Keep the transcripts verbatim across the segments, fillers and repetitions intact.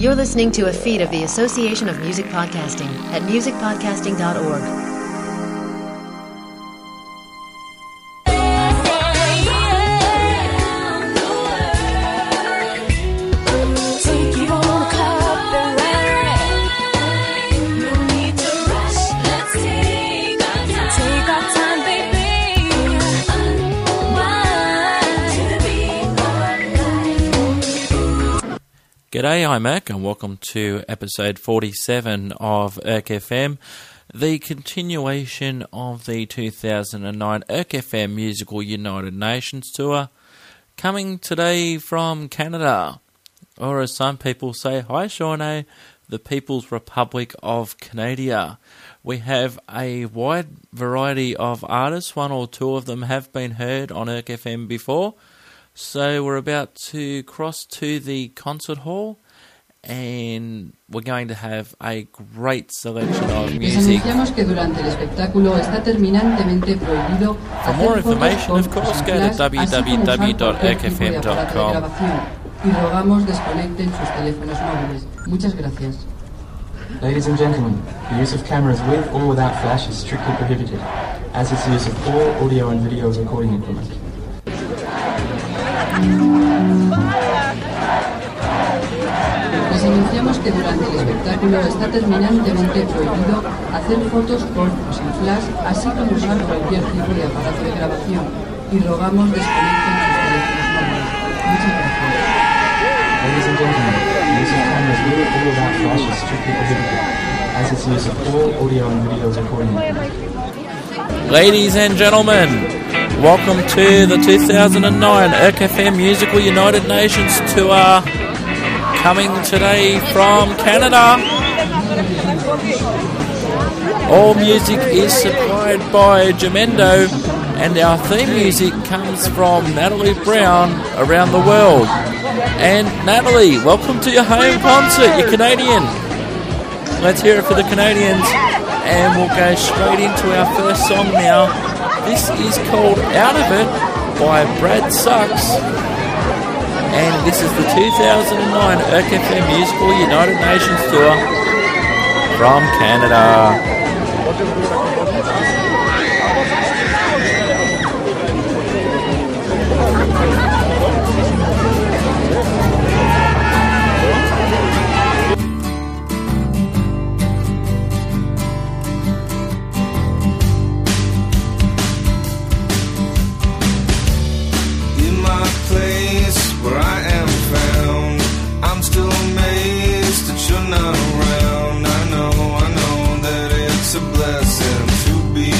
You're listening to a feed of the Association of Music Podcasting at music podcasting dot org. G'day, I'm Mac, and welcome to episode forty-seven of U R C F M, the continuation of the two thousand nine U R C F M Musical United Nations Tour, coming today from Canada, or as some people say, hi Shawnee, the People's Republic of Canada. We have a wide variety of artists, one or two of them have been heard on U R C F M before. So we're about to cross to the concert hall and we're going to have a great selection of music. For more information, of course, go to w w w dot u r c f m dot com. Ladies and gentlemen, the use of cameras with or without flash is strictly prohibited, as is the use of all audio and video recording equipment. Les anunciamos que durante el espectáculo está terminantemente prohibido hacer fotos con o sin flash, así como usar cualquier tipo de aparato de grabación, y rogamos desconecten sus teléfonos móviles. Muchas gracias. Ladies and gentlemen, the use of cameras with or without flash is strictly prohibited, as is the use of all audio and video recording equipment. Ladies and gentlemen, welcome to the two thousand nine U R C F M Musical United Nations Tour, coming today from Canada. All music is supplied by Jamendo, and our theme music comes from Natalie Brown around the world. And Natalie, welcome to your home concert. You're Canadian. Let's hear it for the Canadians, and we'll go straight into our first song now. This is called Out of It by Brad Sucks, and this is the two thousand nine U R C F M Musical United Nations Tour from Canada. Where I am found, I'm still amazed that you're not around. I know, I know that it's a blessing to be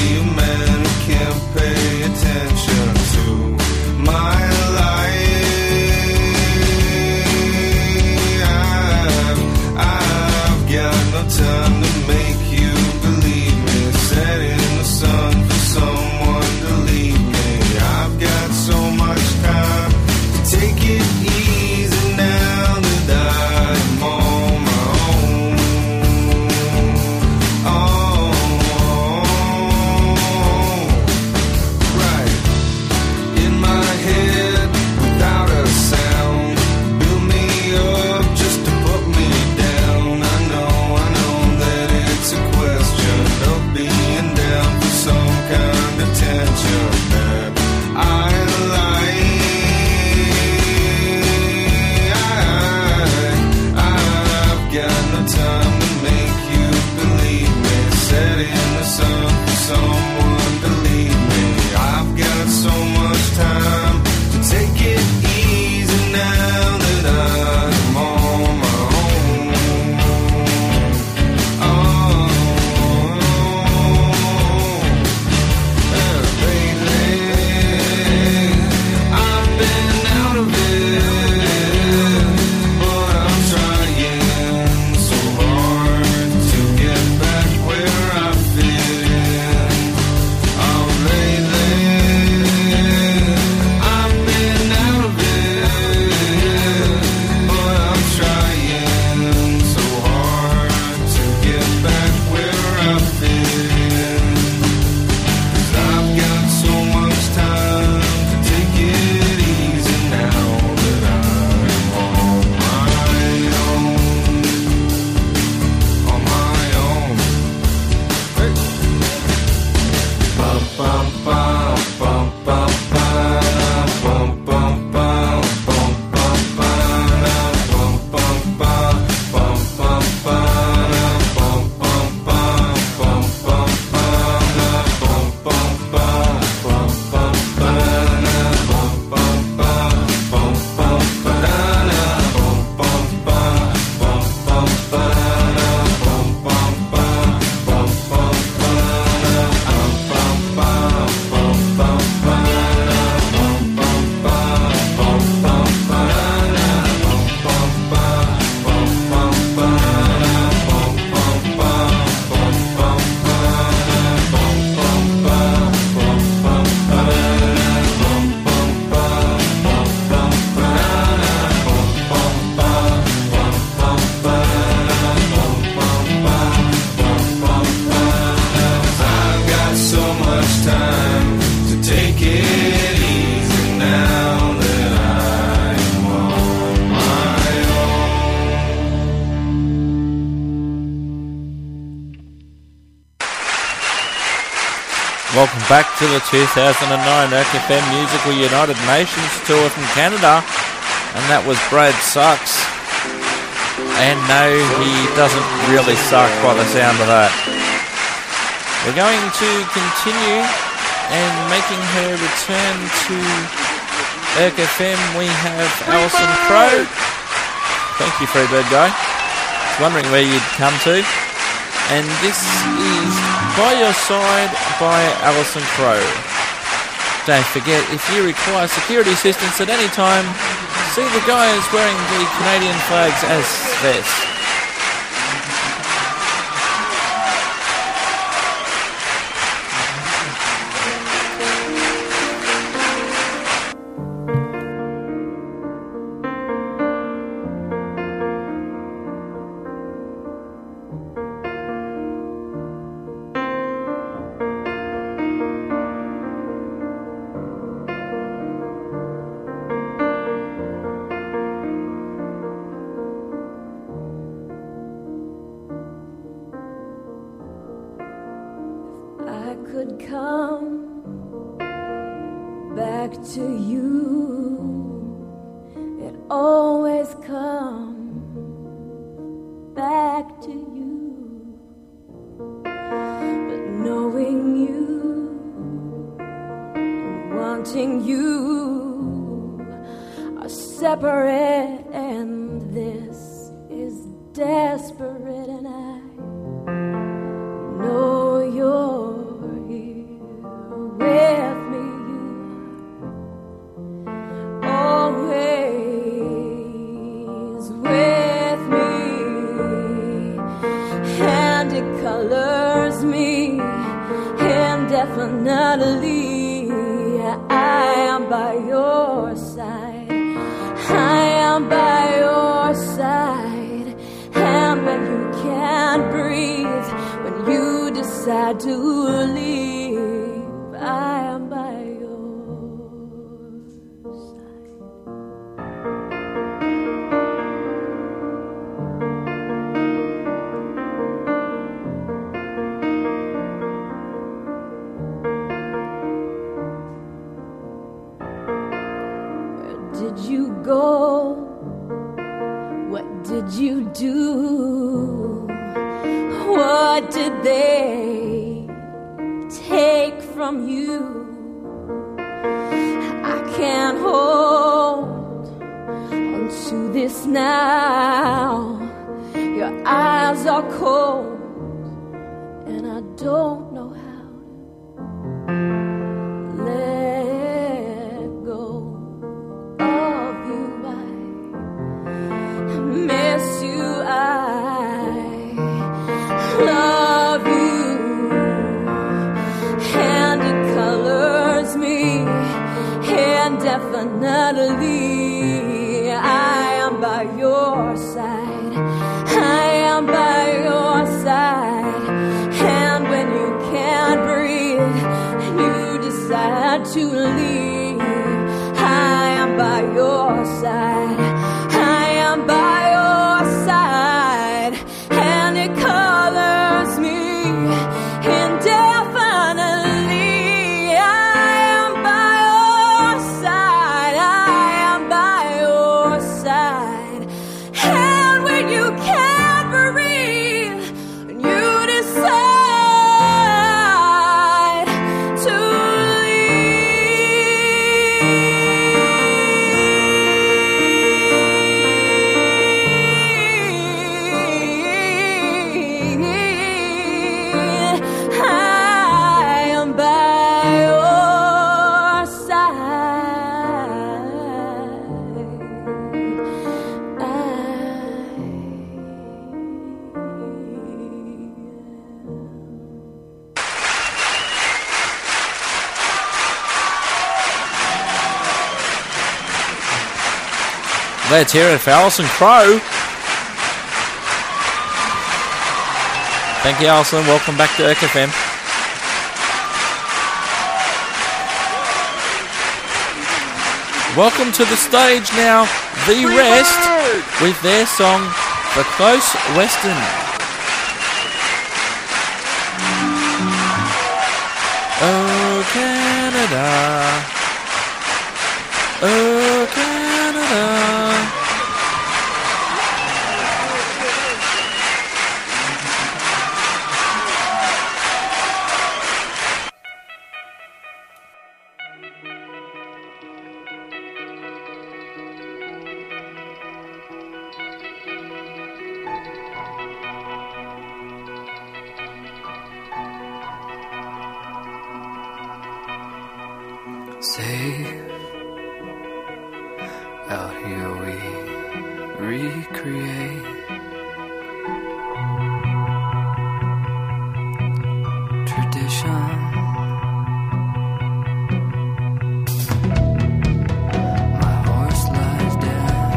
Welcome back to the two thousand nine Erk F M Musical United Nations Tour from Canada. And that was Brad Sucks. And no, he doesn't really suck by the sound of that. We're going to continue and making her return to Erk F M. We have Alison Crow. Thank you, Freebird Guy. I was wondering where you'd come to. And this is By Your Side by Alison Crow. Don't forget, if you require security assistance at any time, see the guys wearing the Canadian flags as vests. Let's hear it for Alison Crow. Thank you, Alison. Welcome back to Erk F M. Welcome to the stage now, The Rest, with their song, The Close Western. Oh, Canada. Oh, Canada. Safe out here we recreate tradition. My horse lies dead.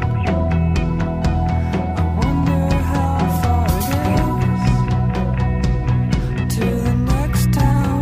I wonder how far it is to the next town.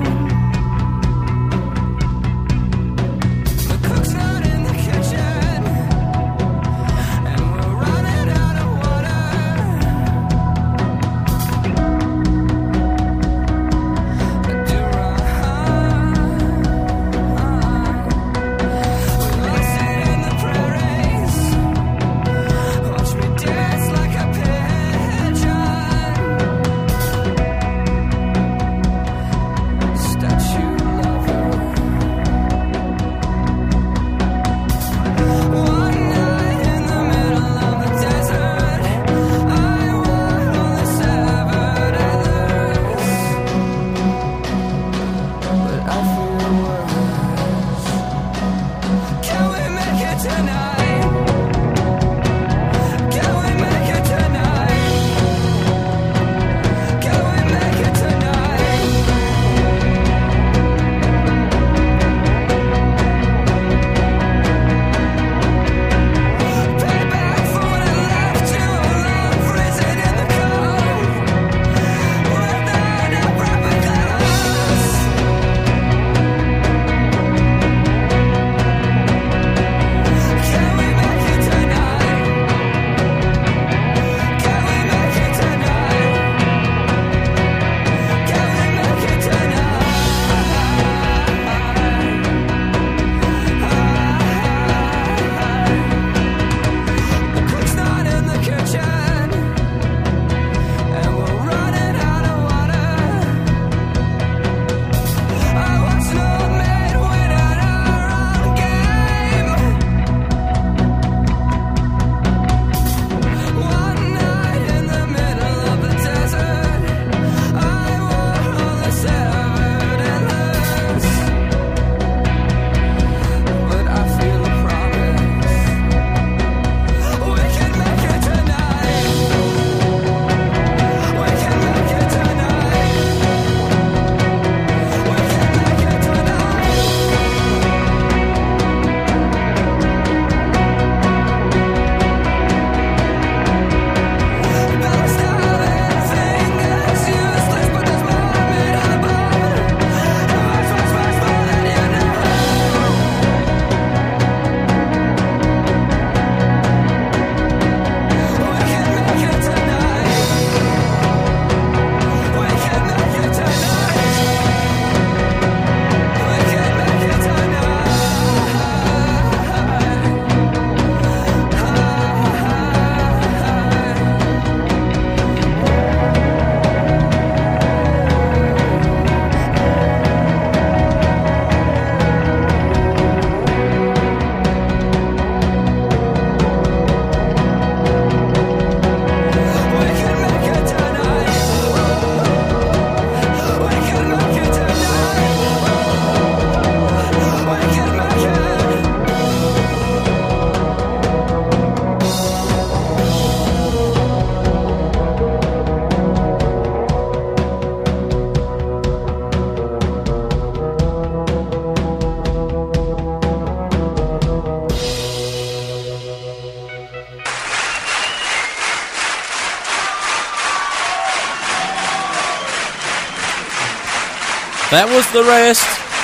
That was the rest.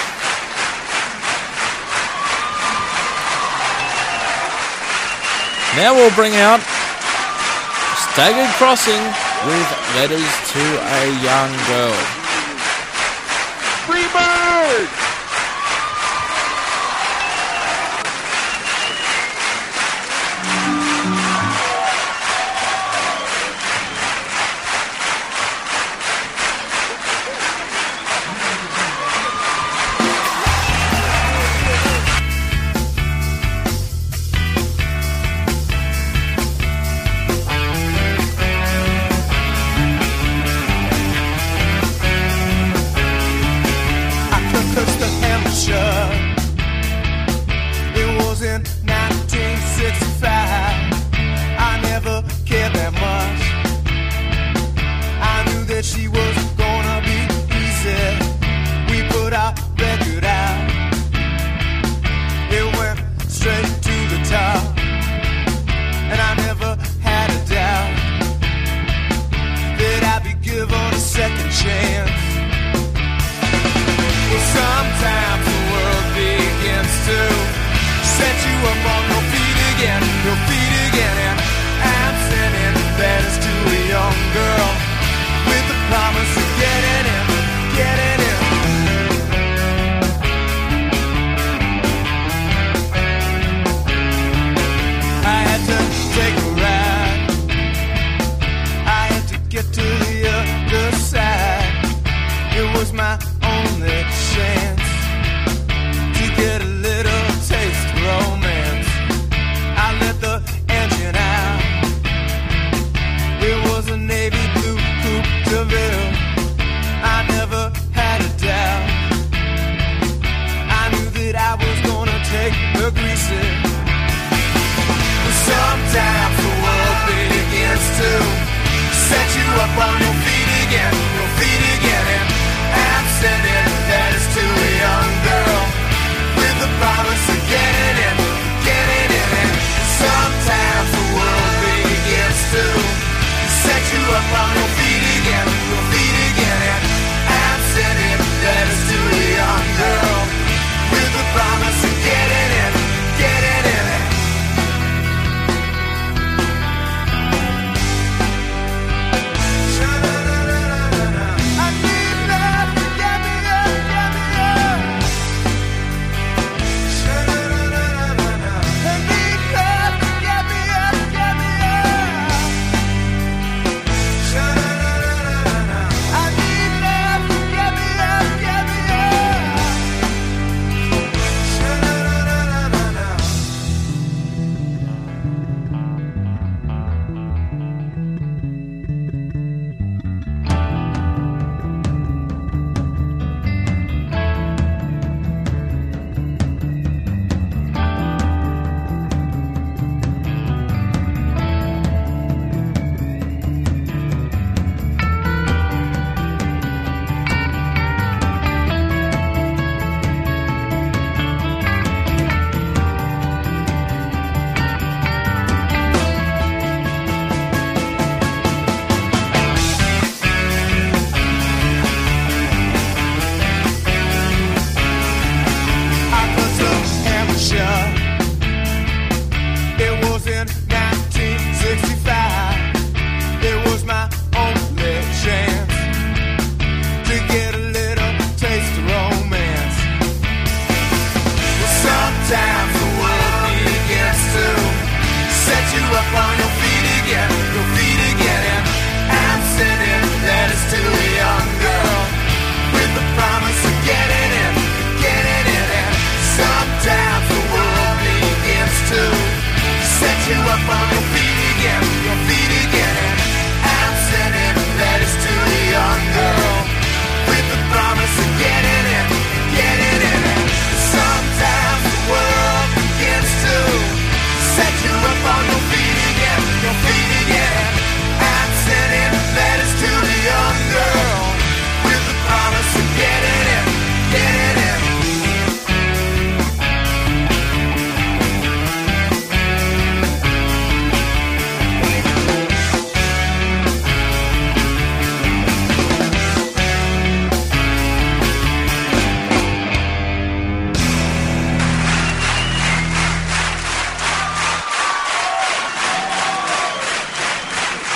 Now we'll bring out Staggered Crossing with Letters to a Young Girl. Freebird!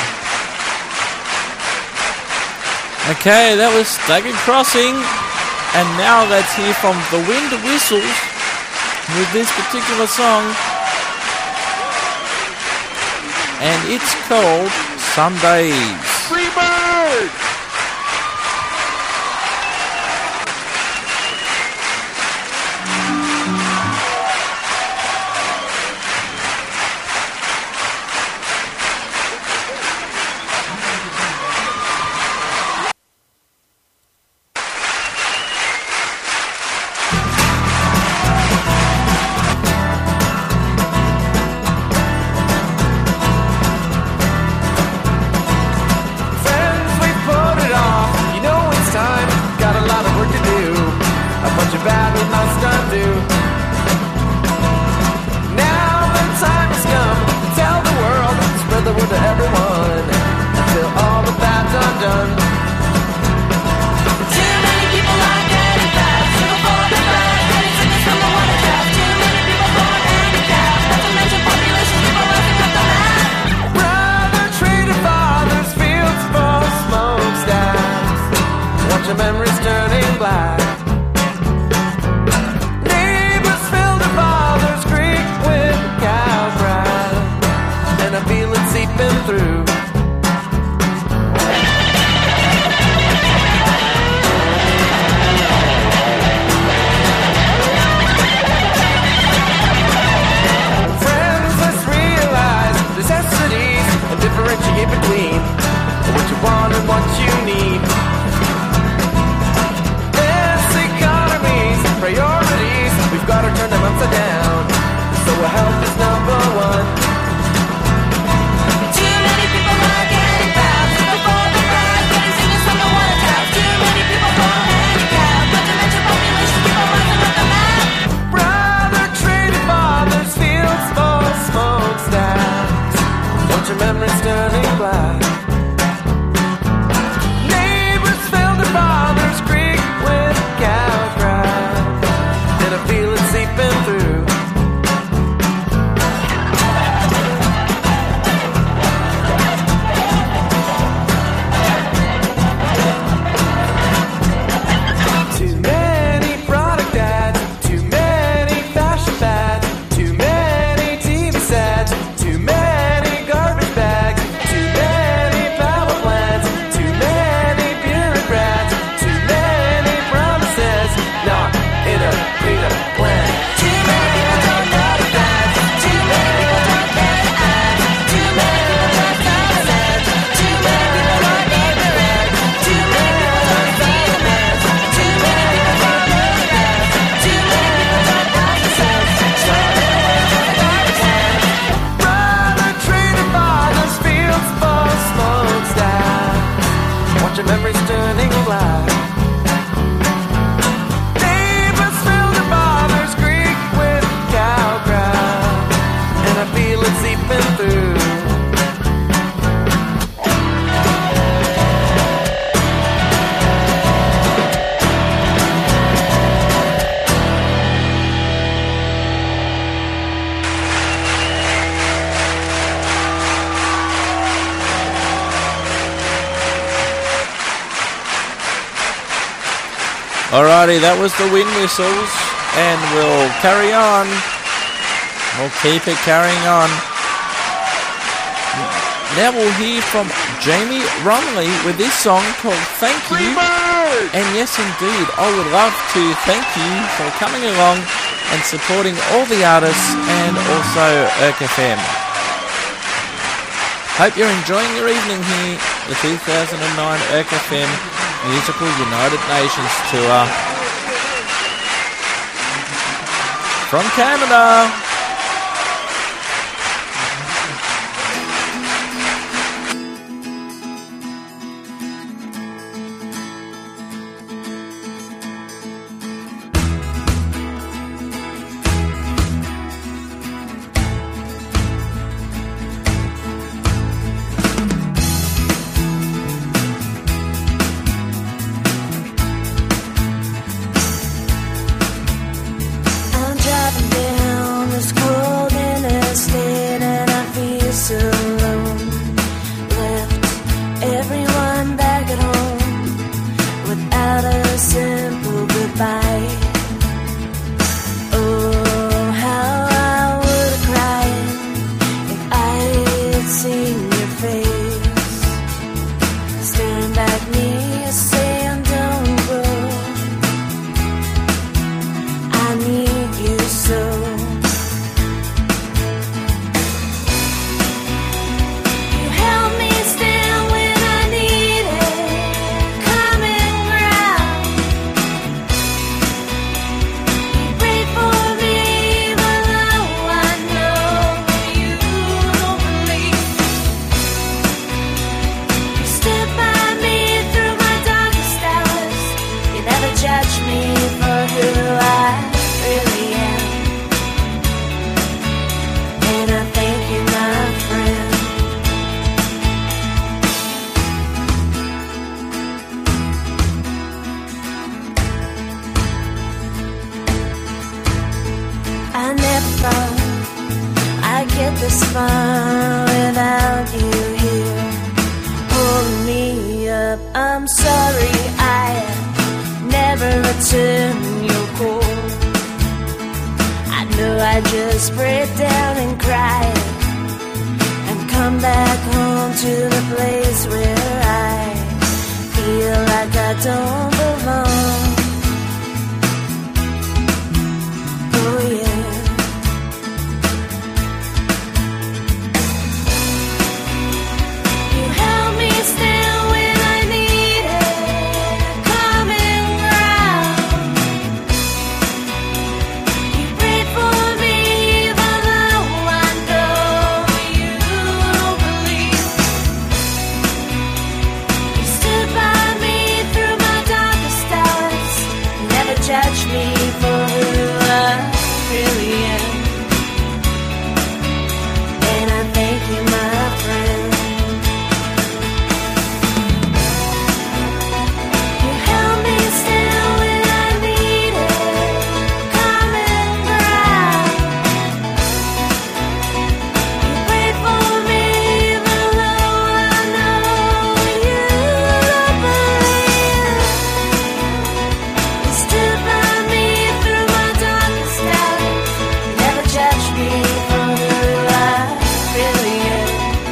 Okay, that was Staggered Crossing And now let's hear from The Wind Whistles with this particular song. And it's called Some Days. Free bird! Alrighty, that was the Wind Whistles, and we'll carry on. We'll keep it carrying on. Now we'll hear from Jamie Romley with this song called Thank You. And yes, indeed, I would love to thank you for coming along and supporting all the artists and also Erk F M. Hope you're enjoying your evening here, the two thousand nine Erk F M Musical United Nations Tour from Canada. I'm driving down this break down and cry and come back home to the place where I feel like I don't belong. Oh yeah. You held me still when I needed common ground. You prayed for me even though I know you don't believe. You stood by me through my darkest hours. Never judged me for who I really am. And I thank you, my friend. You held me still when I needed common ground. You prayed for me even though I know you don't believe. You stood by me through my darkest hours. You never judged me for who I really am.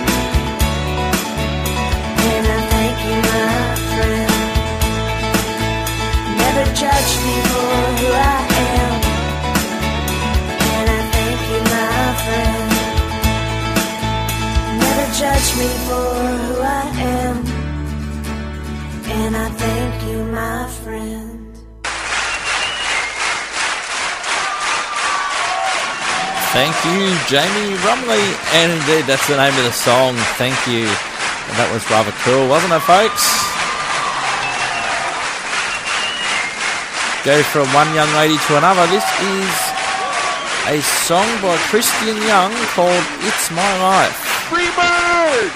And I thank you, my friend. Never judged me for who I am. And I thank you, my friend. Never judged me for who I am. And I thank you, my friend. Thank you, Jamie Rumley. And indeed, that's the name of the song, Thank You. And that was rather cool, wasn't it, folks? Go from one young lady to another. This is a song by Christian Young called It's My Life. Freebird!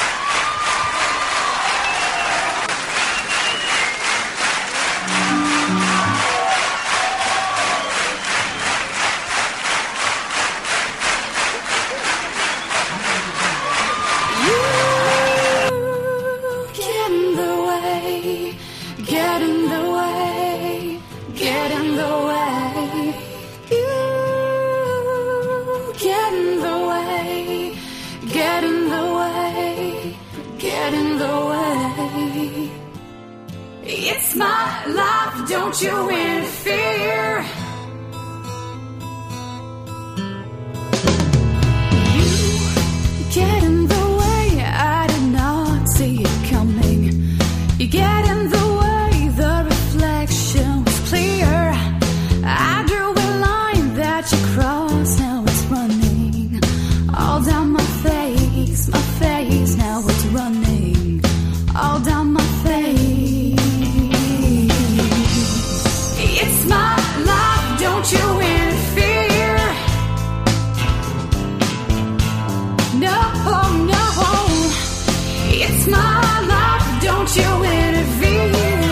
Get in the way, get in the way, get in the way. You get in the way, get in the way, get in the way. It's my life, don't you interfere. You get in the way, I did not see it coming. You get in the way, the reflection was clear. I drew a line that you crossed, now it's running all down my face, my face, now it's running all down my face. It's my life, don't you interfere. No, no, it's my life, don't you interfere.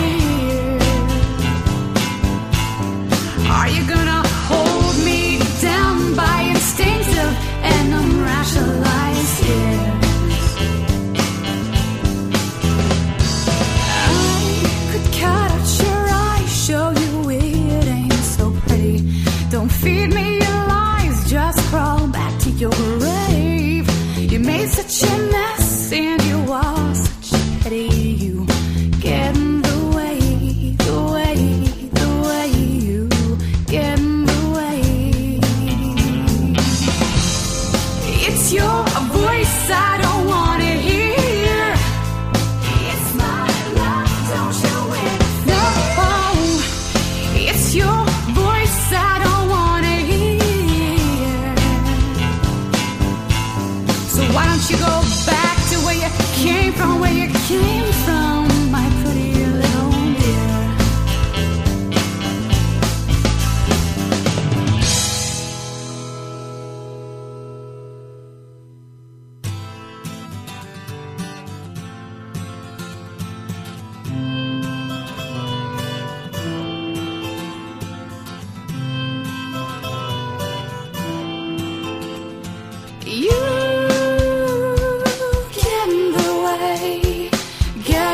Are you gonna hold me down by instinctive and unrationalized fears? I could cut out your eye, show you it ain't so pretty. Don't feed me your lies, just crawl back to your grave. You made such a mess and you are such a pity. You get in the way, the way, the way. You get in the way. It's your voice I don't want to hear. It's my love, don't you interfere. No, it's your voice I don't want to hear. So why don't you go back to where you came from, where you came from, my pretty little dear. You get in the way, get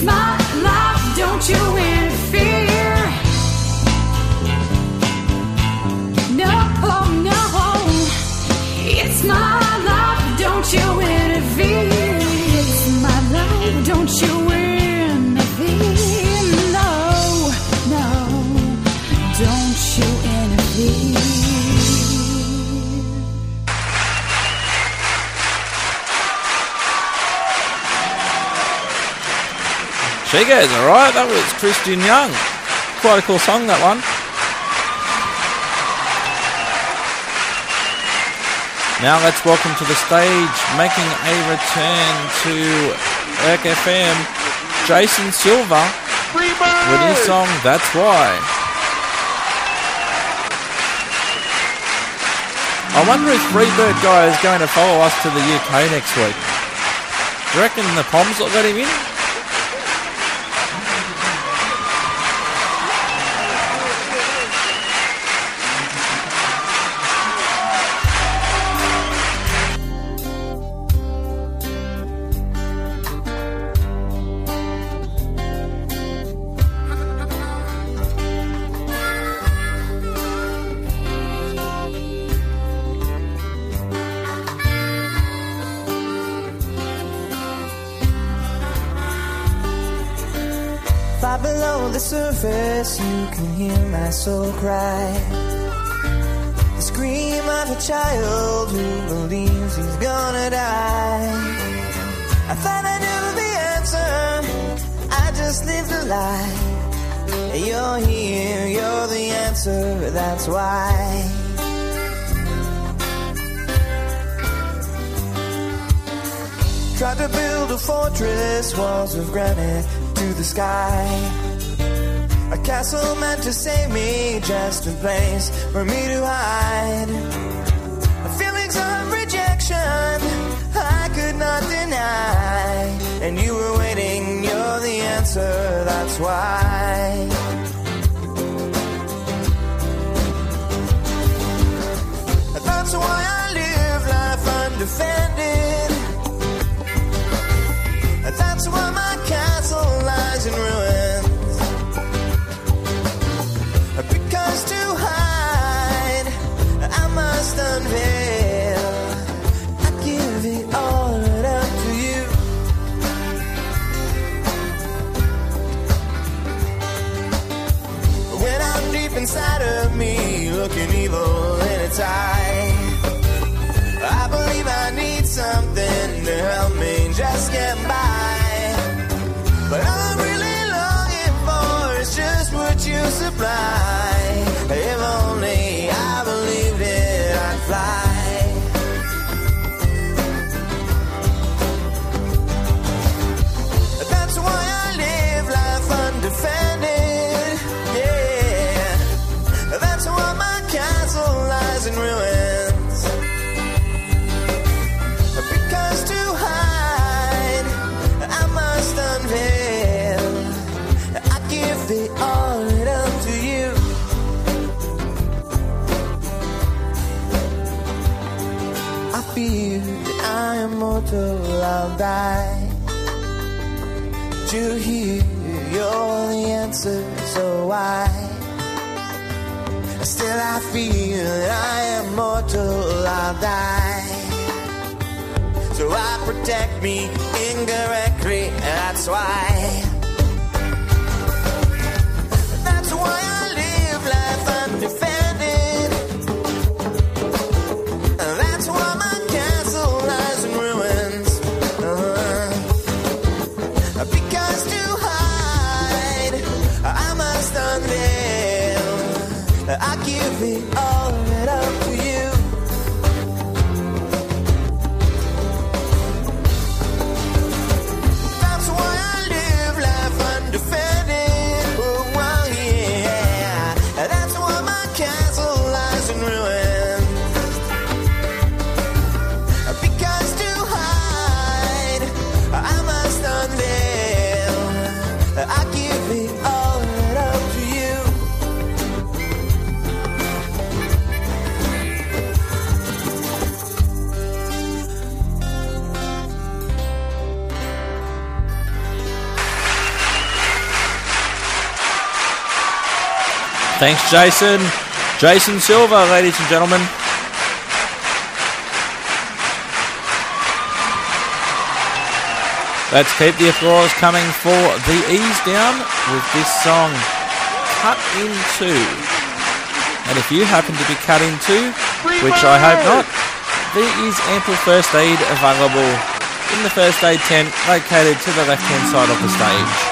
It's my life, don't you interfere. No, no, it's my life, don't you interfere. It's my life, don't you interfere. No, no, don't you interfere. She goes, alright, that was Christian Young. Quite a cool song, that one. Now let's welcome to the stage, making a return to E R C F M, Jason Silva with his song That's Why. I wonder if Freebird Guy is going to follow us to the U K next week. Do you reckon the Poms will let him in? Far below the surface, you can hear my soul cry. The scream of a child who believes he's gonna die. I thought I knew the answer, I just lived a lie. You're here, you're the answer, that's why. Tried to build a fortress, walls of granite to the sky. A castle meant to save me, just a place for me to hide. Feelings of rejection I could not deny, and you were waiting, you're the answer, that's why. That's why I live life undefended. That's why my castle lies in ruins. Because to hide, I must unveil. I give it all right up to you. When I'm deep inside of me, looking evil in its eye, I believe I need something to help me just get by. But all I'm really longing for is just what you supply. If only I believed it, I'd fly. That's why I live life undefended. Yeah, that's why my castle lies in ruins. Because to hide, I must unveil. I give it all right up to you. I feel that I am mortal, I'll die. But you hear, you're the answer, so why? Still I feel that I am mortal, I'll die. So I protect me incorrectly, that's why. That's why I live life undefended. That's why my castle lies in ruins. Uh-huh. Because to hide, I must unveil. I give it all right up to you. Thanks, Jason. Jason Silver, ladies and gentlemen. Let's keep the applause coming for the Ease Down with this song, Cut In Two. And if you happen to be cut in two, which I hope not, there is ample first aid available in the first aid tent located to the left-hand side of the stage.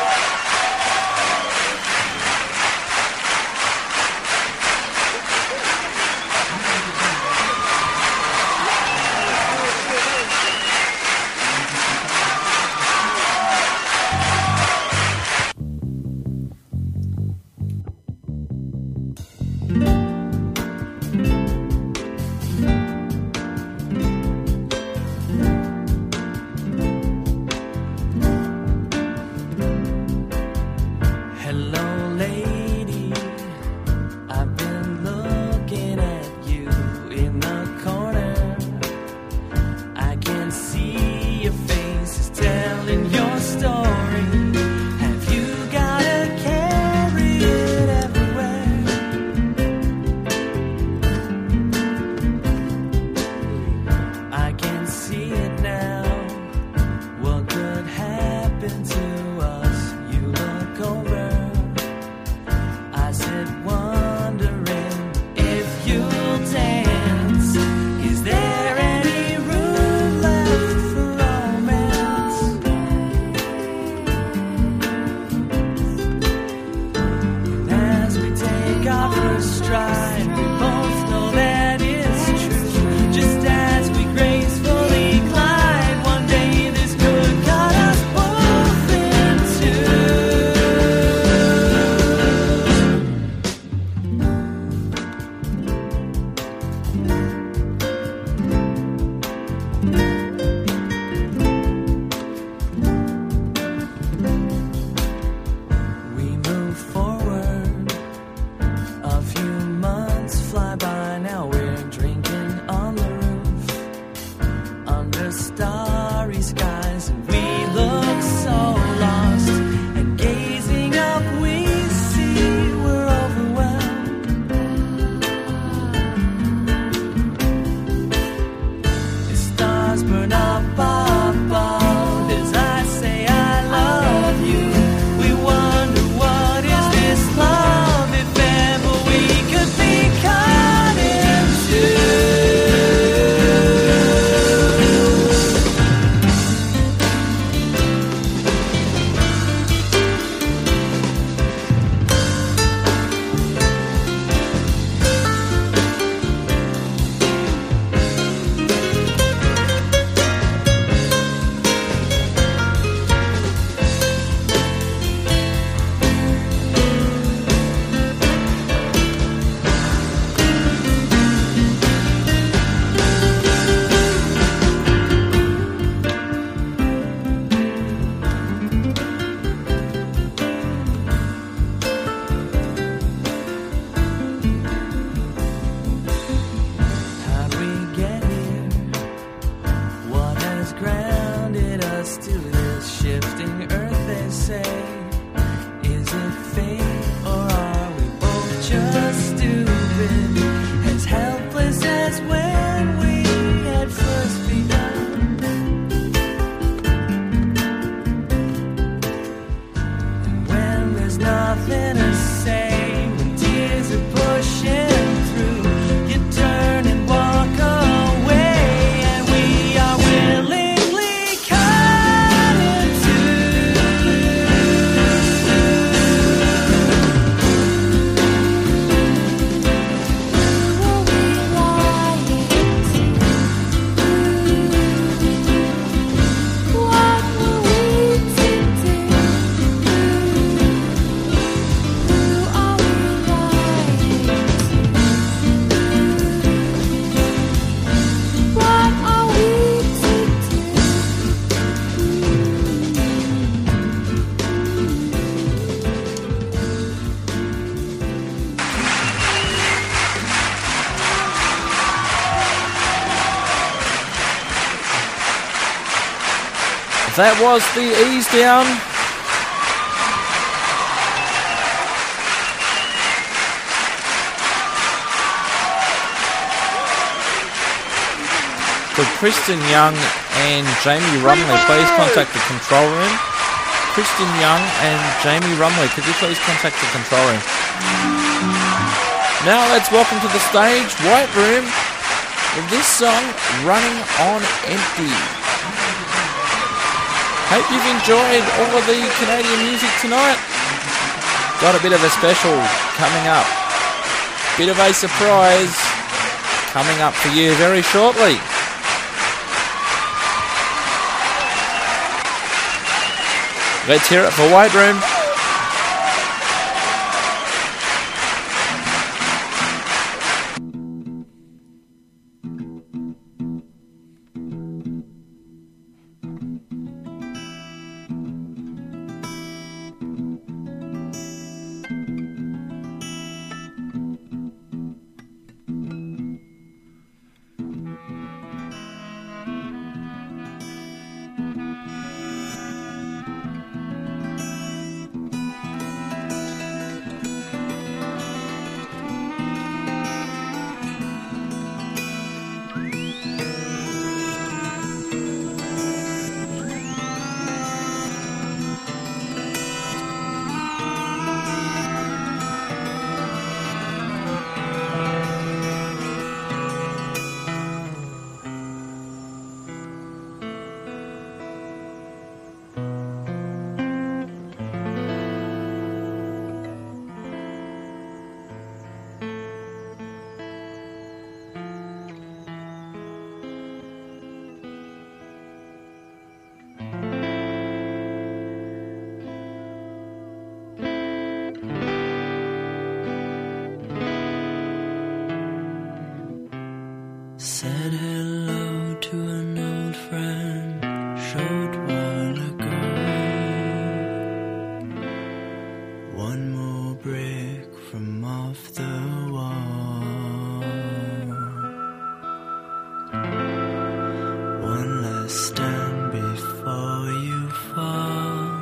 That was the Ease Down. Kristen Young and Jamie Rumley, please contact the control room. Kristen Young and Jamie Rumley, could you please contact the control room? Now let's welcome to the stage White Room with this song, Running on Empty. Hope you've enjoyed all of the Canadian music tonight. Got a bit of a special coming up. Bit of a surprise coming up for you very shortly. Let's hear it for White Room. Said hello to an old friend, showed while ago. One more brick from off the wall. One last stand before you fall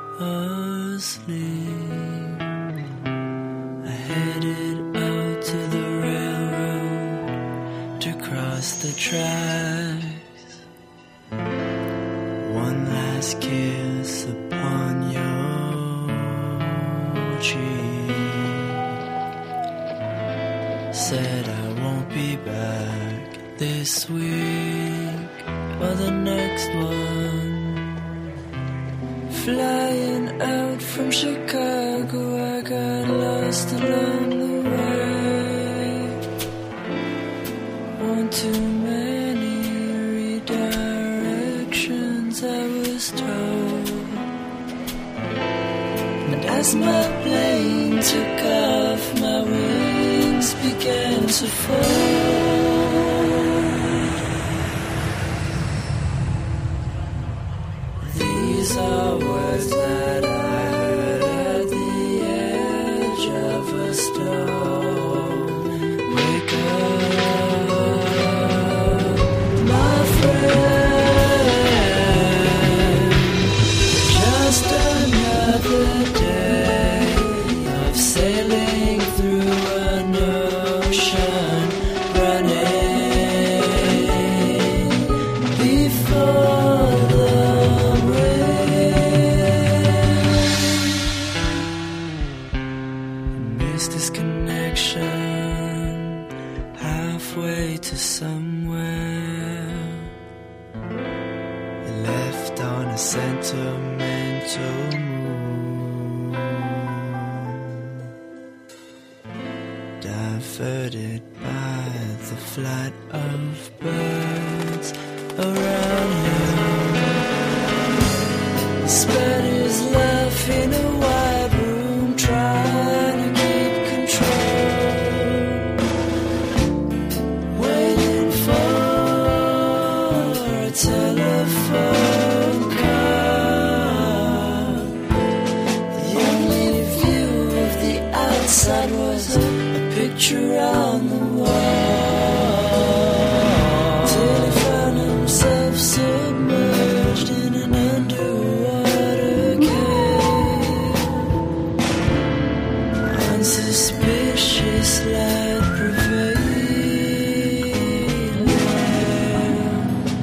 asleep. I headed out to the railroad to cross the tracks. One last kiss upon your cheek. Said I won't be back this week or the next one. Flying out from Chicago, I got lost along the way. One too many redirections, I was told. And as my plane took off, my wings began to fold. These are words that I heard at the edge of a storm. Wake up, my friend. Just another day of sailing through an ocean, running before the missed this connection halfway to somewhere. It left on a sentimental mood, diverted by the flight of birds around him. He spent his life in a wide room trying to keep control, waiting for a telephone call. The only view of the outside was a picture on the wall, till he found himself submerged in an underwater cave. Unsuspicious light prevailing.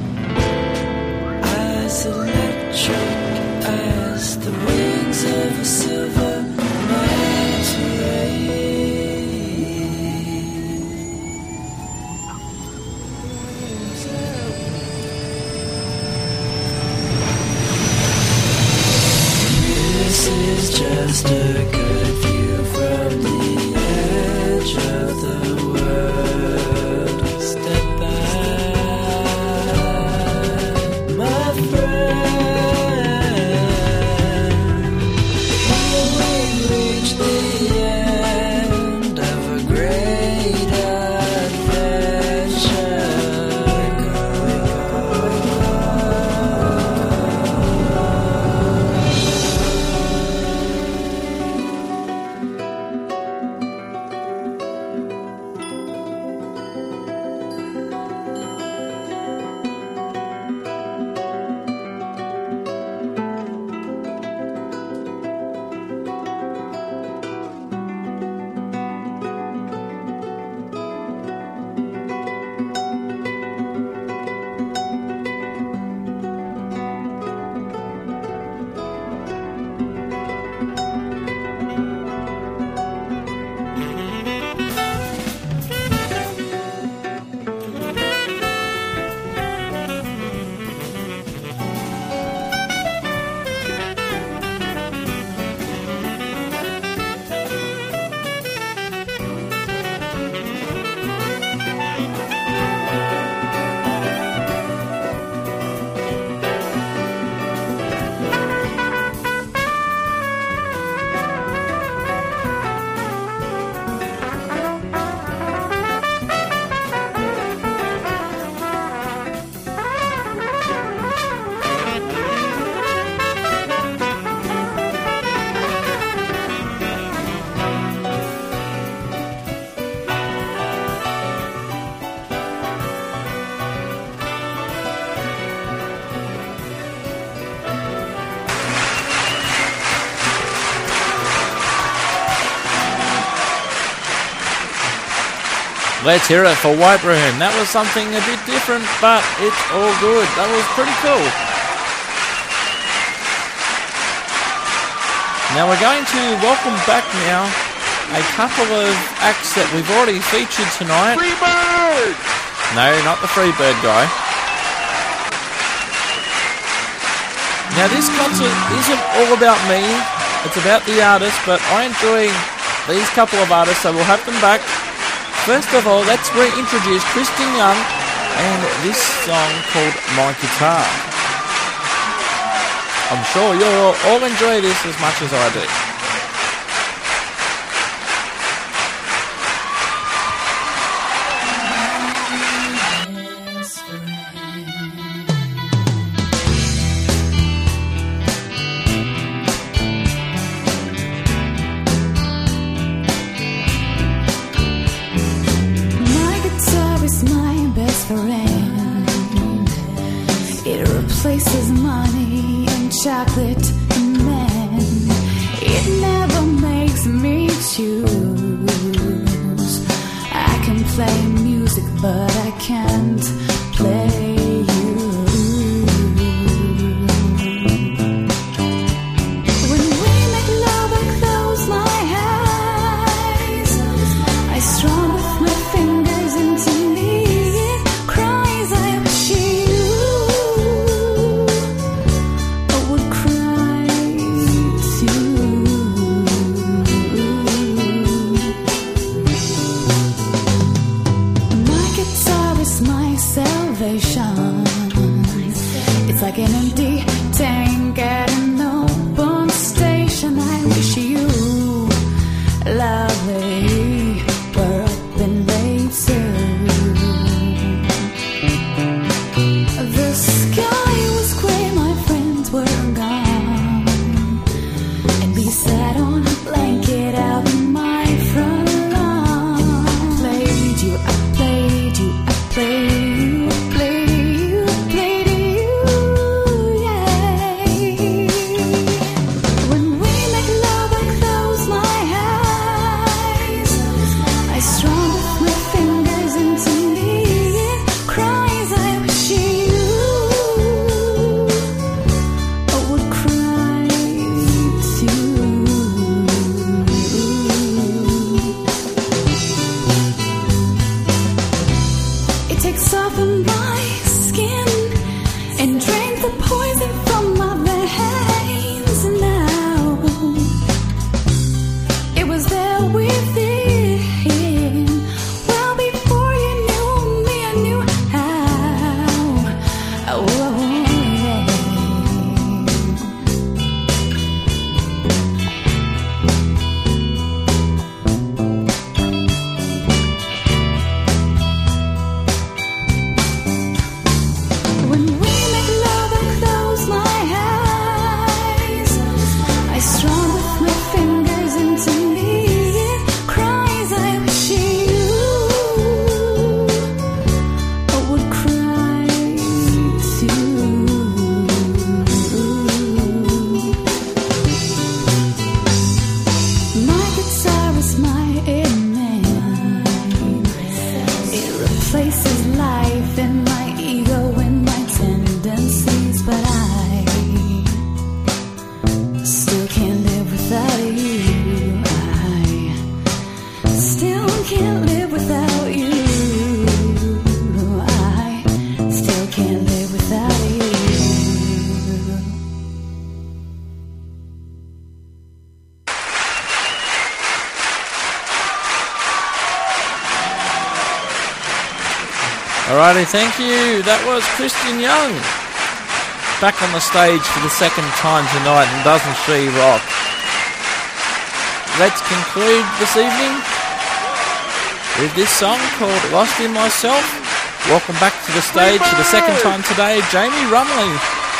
silver night This is just a good view from the edge of the world. Step back, my friend. We'll reach the end of a great adventure. Let's hear it for White Room. That was something a bit different, but it's all good. That was pretty cool. Now we're going to welcome back now a couple of acts that we've already featured tonight. Freebird! No, not the Freebird guy. Now this concert isn't all about me. It's about the artists, but I enjoy these couple of artists, so we'll have them back. First of all, let's reintroduce Kristen Young and this song called My Guitar. I'm sure you'll all enjoy this as much as I do. It replaces money and chocolate and men. It never makes me choose. I can play music, but I can't play you. When we make love, I close my eyes. I strum with my fingers into me. Cries I wish you would cry too. My guitar is my cell Alrighty, thank you. That was Christian Young. Back on the stage for the second time tonight, and doesn't she rock? Let's conclude this evening with this song called Lost in Myself. Welcome back to the stage for the second time today, Jamie Rumley.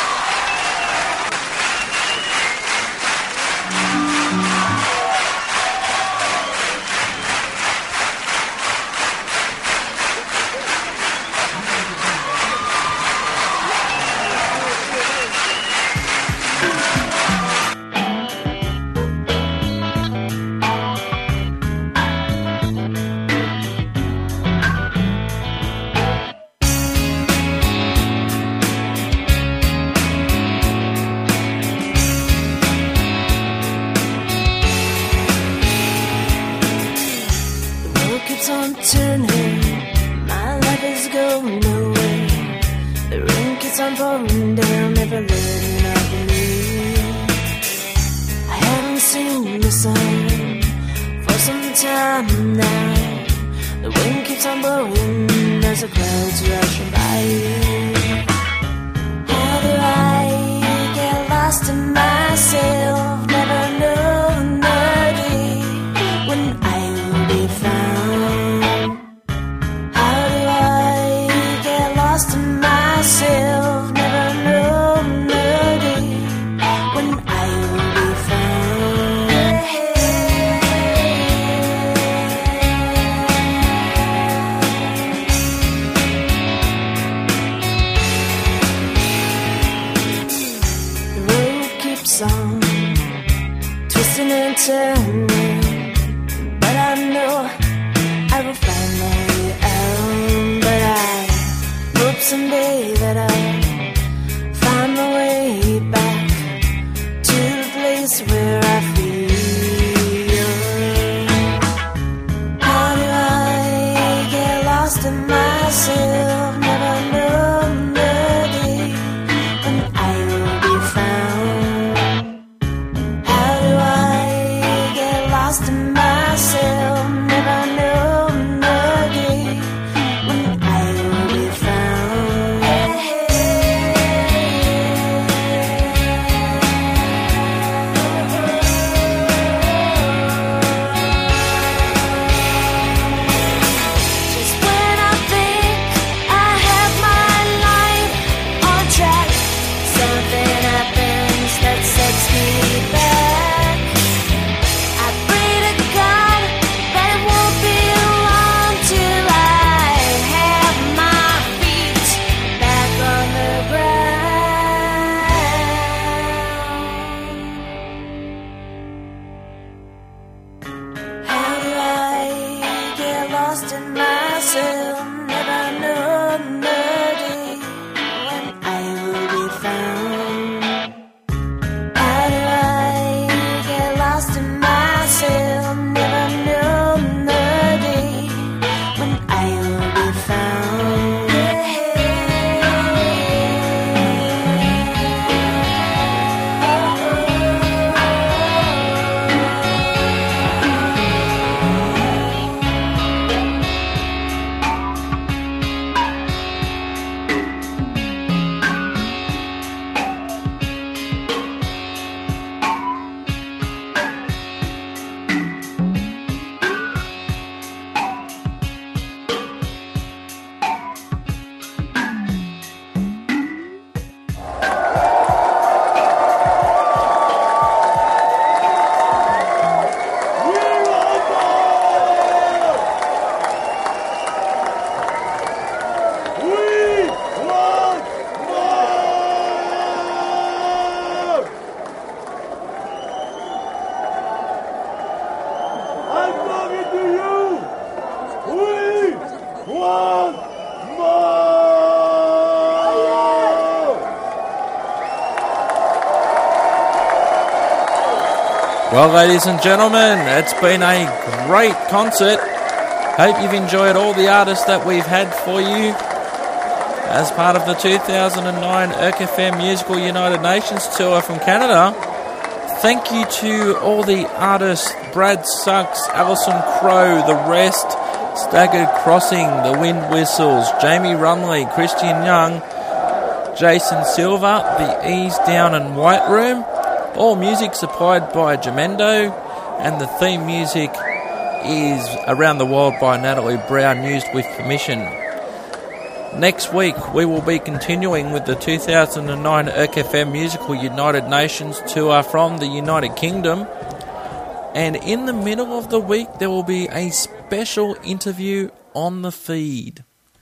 Well, ladies and gentlemen, it's been a great concert. Hope you've enjoyed all the artists that we've had for you as part of the two thousand nine E R C F M Musical United Nations Tour from Canada. Thank you to all the artists, Brad Sucks, Alison Crow, the rest, Staggered Crossing, The Wind Whistles, Jamie Rumley, Christian Young, Jason Silva, The Ease Down and White Room. All music supplied by Jamendo, and the theme music is Around the World by Natalie Brown, used with permission. Next week, we will be continuing with the two thousand nine E R C F M Musical United Nations Tour from the United Kingdom. And in the middle of the week, there will be a special interview on the feed.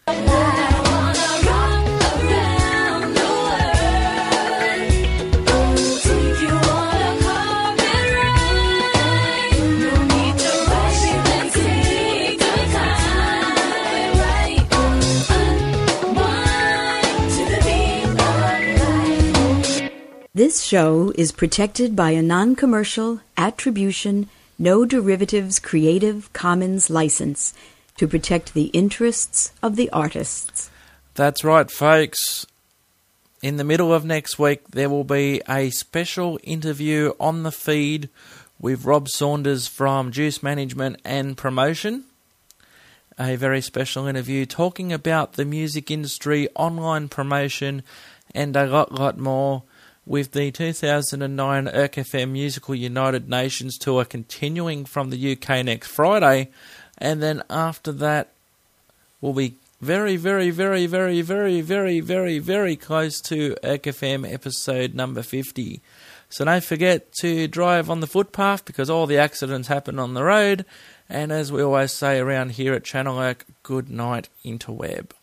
This show is protected by a non-commercial, attribution, no derivatives Creative Commons license to protect the interests of the artists. That's right, folks. In the middle of next week, there will be a special interview on the feed with Rob Saunders from Juice Management and Promotion. A very special interview talking about the music industry, online promotion, and a lot, lot more, with the two thousand nine E R C F M Musical United Nations Tour continuing from the U K next Friday. And then after that, we'll be very, very, very, very, very, very, very, very close to E R C F M episode number fifty. So don't forget to drive on the footpath, because all the accidents happen on the road. And as we always say around here at Channel Oak, good night, interweb.